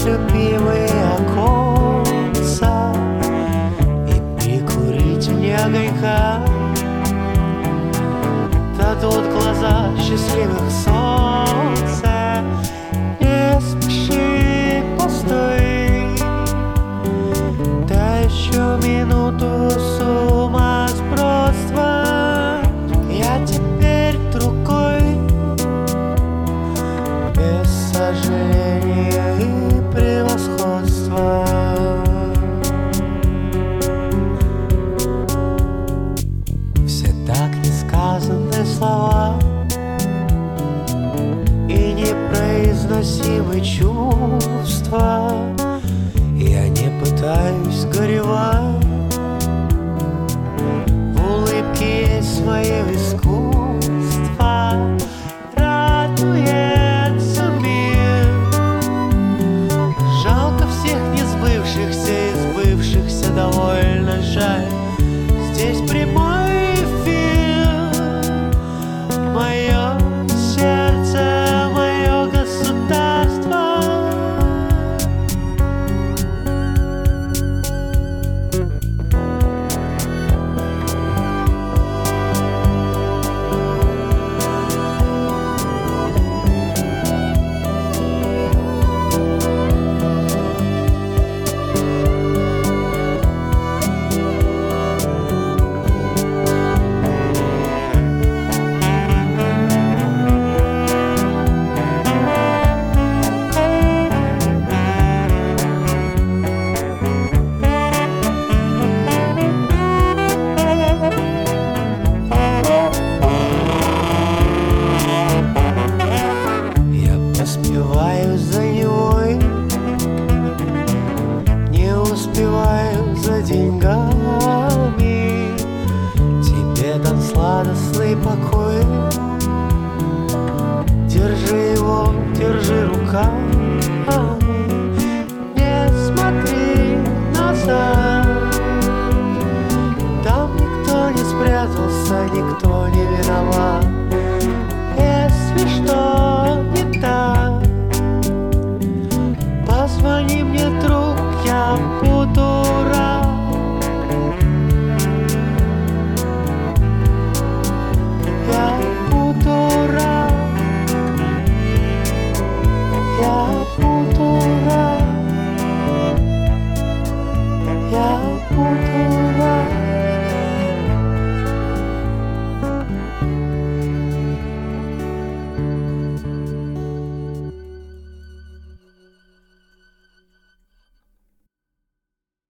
любимые оконца и прикурить мне огонька. Дадут глаза счастливых солнца. Не спеши, постой, дай еще минуту с ума сбродства. Я теперь другой, без сожаления и превосходства. Все так несказанные слова и непроизносимые чувства. Я не пытаюсь горевать, в улыбке есть свое искусство. Радуется мир, жалко всех несбывшихся и сбывшихся довольно жаль. Здесь прямой эфир, мое сердце, мое государство. Успеваю за Невой, не успеваю за деньгами. Тебе дан сладостный покой, держи его, держи руками. Не смотри назад, там никто не спрятался, никто не виноват. Если что не так, позвони мне, друг, я буду рад.